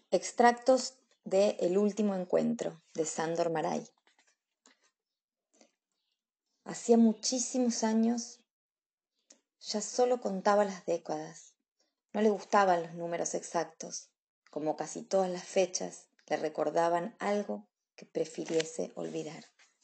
Extractos de El último encuentro, de Sándor Márai. Hacía muchísimos años ya solo contaba las décadas. No le gustaban los números exactos. Como casi todas las fechas, le recordaban algo que prefiriese olvidar.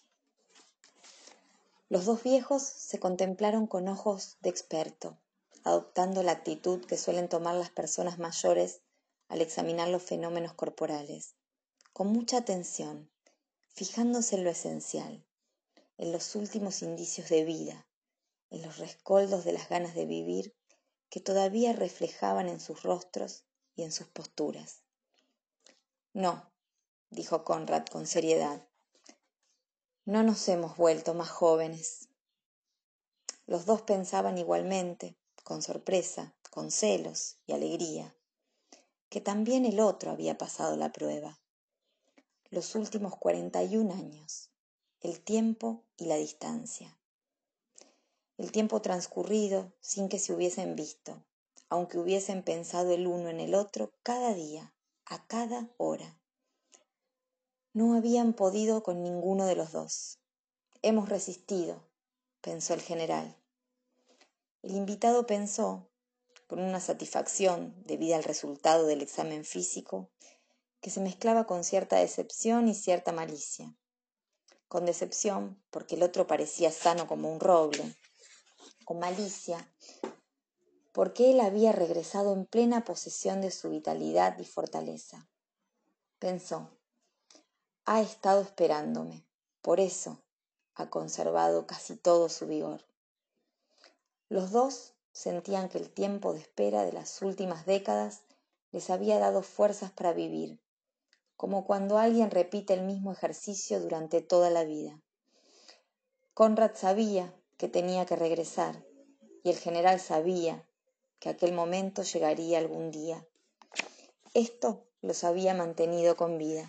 Los dos viejos se contemplaron con ojos de experto, adoptando la actitud que suelen tomar las personas mayores al examinar los fenómenos corporales, con mucha atención, fijándose en lo esencial, en los últimos indicios de vida, en los rescoldos de las ganas de vivir que todavía reflejaban en sus rostros y en sus posturas. No, dijo Conrad con seriedad, no nos hemos vuelto más jóvenes. Los dos pensaban igualmente, con sorpresa, con celos y alegría, que también el otro había pasado la prueba. Los últimos 41 años, el tiempo y la distancia. El tiempo transcurrido sin que se hubiesen visto, aunque hubiesen pensado el uno en el otro cada día, a cada hora. No habían podido con ninguno de los dos. Hemos resistido, pensó el general. El invitado pensó, con una satisfacción debida al resultado del examen físico, que se mezclaba con cierta decepción y cierta malicia. Con decepción, porque el otro parecía sano como un roble. Con malicia, porque él había regresado en plena posesión de su vitalidad y fortaleza. Pensó, ha estado esperándome, por eso ha conservado casi todo su vigor. Los dos sentían que el tiempo de espera de las últimas décadas les había dado fuerzas para vivir, como cuando alguien repite el mismo ejercicio durante toda la vida. Conrad sabía que tenía que regresar, y el general sabía que aquel momento llegaría algún día. Esto los había mantenido con vida.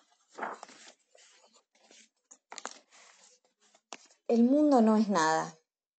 El mundo no es nada.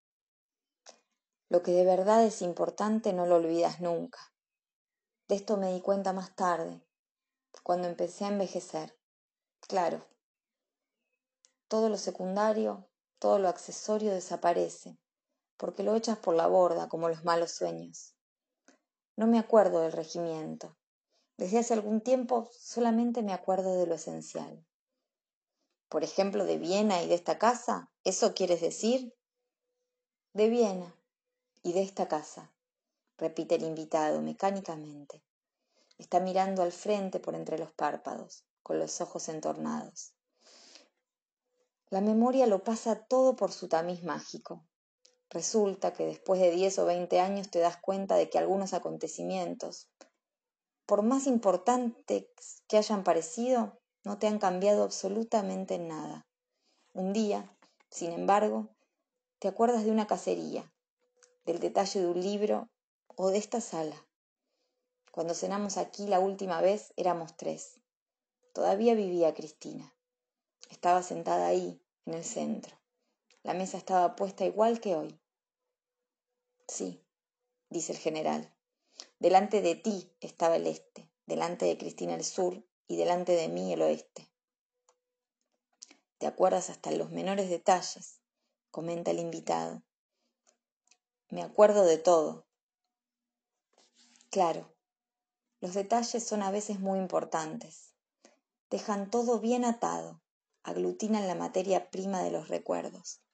Lo que de verdad es importante no lo olvidas nunca. De esto me di cuenta más tarde, cuando empecé a envejecer. Claro, todo lo secundario, todo lo accesorio desaparece, porque lo echas por la borda como los malos sueños. No me acuerdo del regimiento. Desde hace algún tiempo solamente me acuerdo de lo esencial. Por ejemplo, de Viena y de esta casa, ¿eso quieres decir? De Viena y de esta casa, repite el invitado mecánicamente. Está mirando al frente por entre los párpados, con los ojos entornados. La memoria lo pasa todo por su tamiz mágico. Resulta que después de 10 o 20 años te das cuenta de que algunos acontecimientos, por más importantes que hayan parecido, no te han cambiado absolutamente en nada. Un día, sin embargo, te acuerdas de una cacería, del detalle de un libro o de esta sala. Cuando cenamos aquí la última vez éramos 3. Todavía vivía Cristina. Estaba sentada ahí, en el centro. La mesa estaba puesta igual que hoy. Sí, dice el general. Delante de ti estaba el este, delante de Cristina el sur y delante de mí el oeste. ¿Te acuerdas hasta los menores detalles?, comenta el invitado. Me acuerdo de todo. Claro, los detalles son a veces muy importantes. Dejan todo bien atado, aglutinan la materia prima de los recuerdos.